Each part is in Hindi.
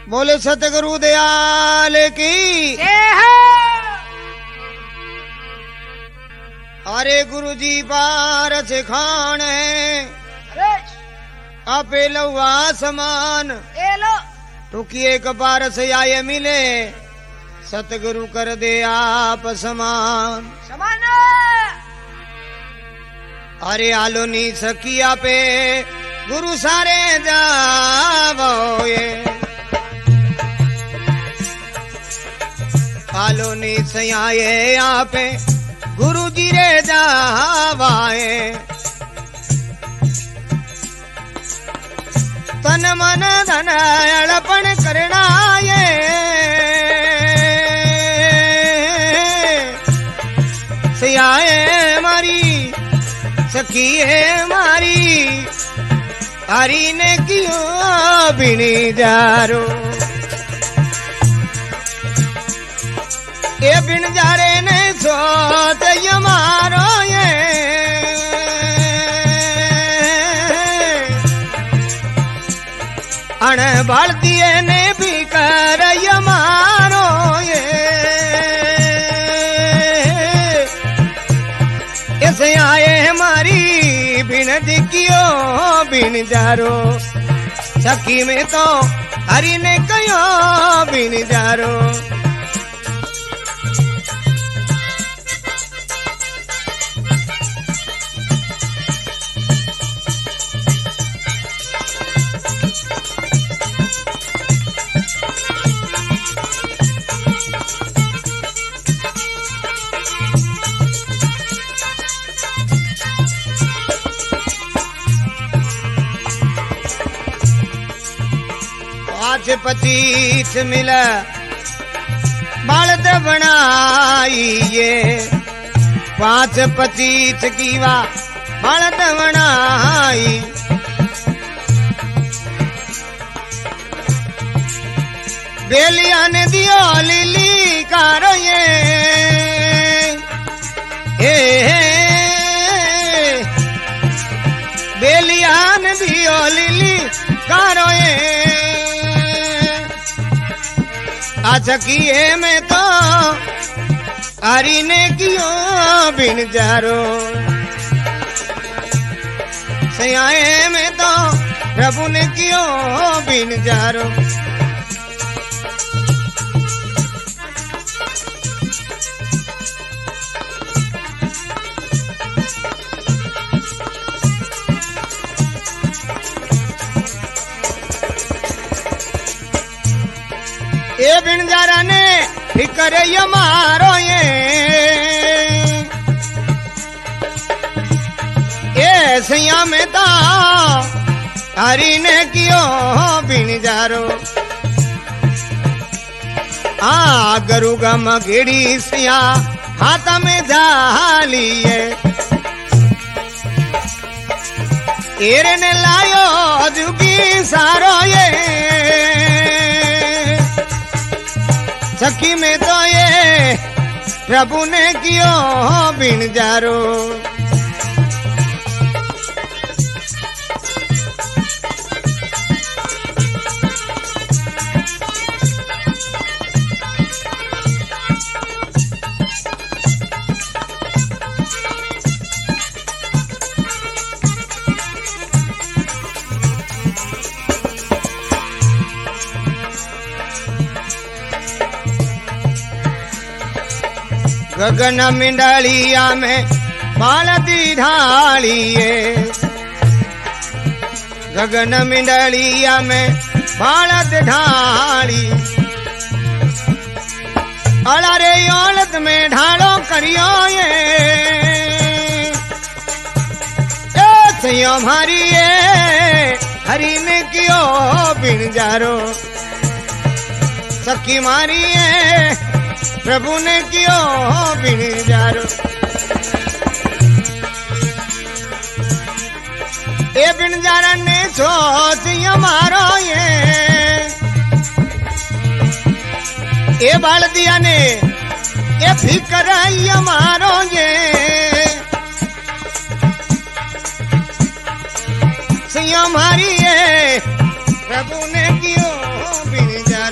बोले सतगुरु दयाल की। अरे गुरु जी पारस खान है आपे लौआ समान टुकिए कपारस आये मिले सतगुरु कर दे आप समान। अरे आलो नी सकिया पे गुरु सारे जावो ये आलो नी सयाए यहाँ पे गुरु जी रे जावाए। तन मन धन अड़पण करना ये सयाए मारी सखी है मारी हरी ने क्यों बिनी जारो ये बिन जारे ने सोत यमारो ये अण बालतिए ने भी कर यमारो ये ऐसे आए हमारी बिन दिखियो बिन जारो सखी में तो हरी ने कयो बिन जारो। पचीस मिला बालद बनाइए 5-25 की वा बालद बनाई। बेलिया ने दियो लिली कारो ये बेलिया ने दियो लिली कारो ये सखिए में तो हरी ने क्यों बिन जारो सयाए में तो प्रभु ने क्यों बिन जारो। ये बिन जारा ने फिकर ये मारो ये सैया में तो हरी ने क्यों बिन जारो। गरु गम गिड़ी सिया हाथ में झालिए एरे ने लायो जुगी सारो ये सखी में तो ये प्रभु ने क्यों बिन जारो। गगन मिंडलिया में बालती ढालिए गगन मिंडलिया में बालत ढाली अड़ा रे औलत में ढालो करियो ये सैयो मारी ये हरी ने क्यों बिन जारो सखी मारी ये प्रभु ने क्यों बिन जारो। ये बिन जारा ने सोच मारो ये बाल दिया ने ये फिकर मारो ये सैया मारी ये प्रभु ने क्यों बिन जारो।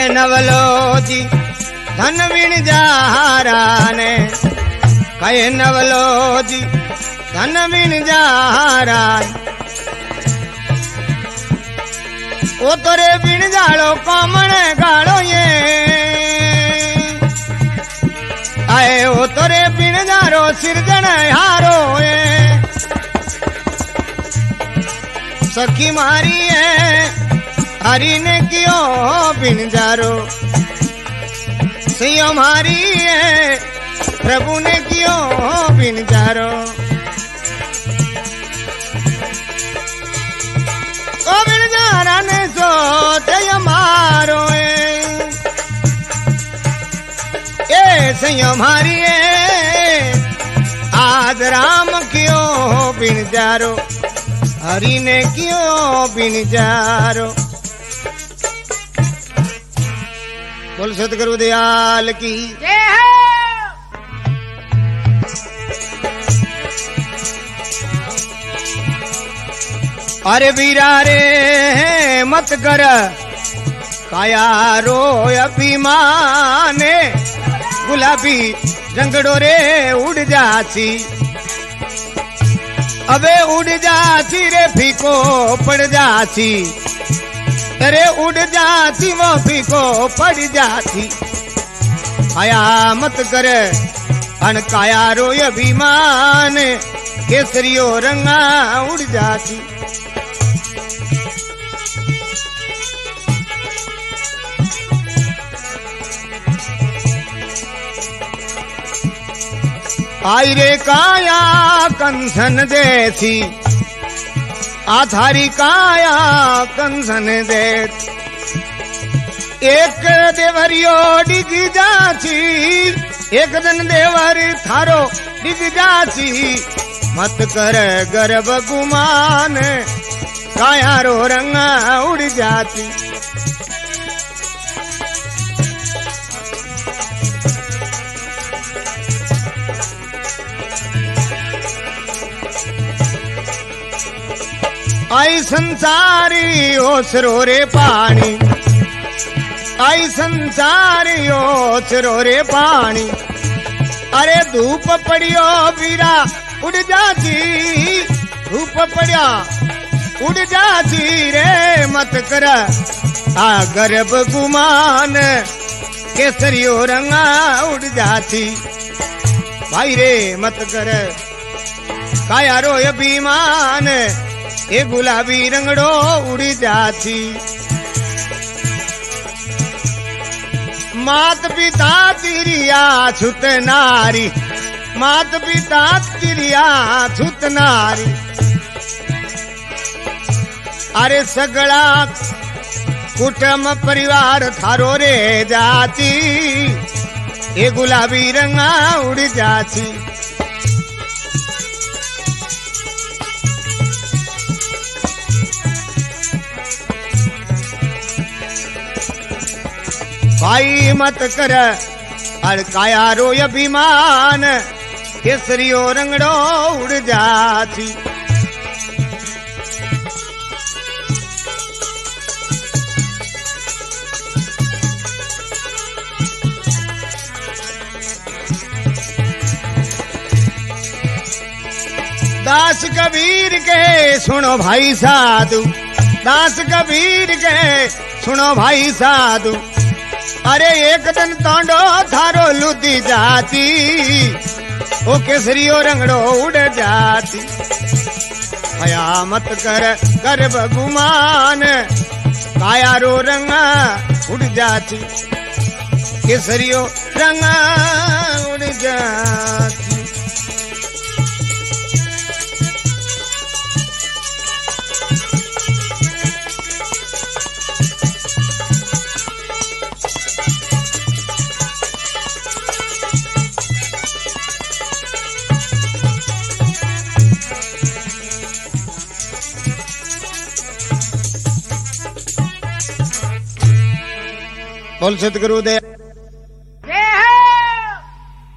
कहे नवलो जी धन विण जारा ने कहे नवलो जी धन विण जारा ओ तोरे बिन जाड़ो कामण गाड़ो ये आए ओ तोरे बिन जारो सिरजन हारो ये सखी मारी है हरि ने कियो बिन जारो सियो मारी है प्रभु ने कियो बिन जारो ओ बिन जारा ने सोते मारो ए सियो मारी है आज राम कियो बिन जारो हरि ने क्यों बिन जारो। बोल सतगुरु दयाल की अरे वीरा रे मत कर काया रो अभिमान गुलाबी रंगड़ो रे उड़ जाती अबे उड़ जाती रे फीको पड़ जाती अरे उड़ जाती वो फीको पड़ जाती काया मत कर अनकाया रो अभिमान केसरियो रंगा उड़ जाती आई रे काया कंसन देसी आधारी काया कंसन दे एक देवरियो डिग जाची एक दिन देवर थारो डिग जाची मत कर गर्भ गुमान काया रो रंगा उड़ जाती आई संसारी ओसरो रे पानी आई संसारी ओसरो रे पानी अरे धूप पड़ियो वीरा उड़ जाती धूप पड़िया उड़ जाती रे मत कर आ गर्भ गुमान केसरियो रंगा उड़ जाती भाई रे मत कर काया रो अभिमान ये गुलाबी रंगड़ो उड़ जाती मात पिता तिरिया छुत नारी मात पिता तिरिया छुत नारी अरे सगड़ा कुटुंब परिवार थारो रे जाती ये गुलाबी रंगा उड़ जाती भाई मत कर अड़काया रो अभिमान केसरियो रंगड़ो उड़ जाती दास कबीर के सुनो भाई साधु दास कबीर के सुनो भाई साधु अरे एक दिन तोंडो थारो लुदी जाती ओ केसरियो रंगड़ो उड़ जाती हया मत कर गर्भ गुमान काया रो रंगा उड़ जाती केसरियो रंगा उड़ जाती बोल सतगुरु दे।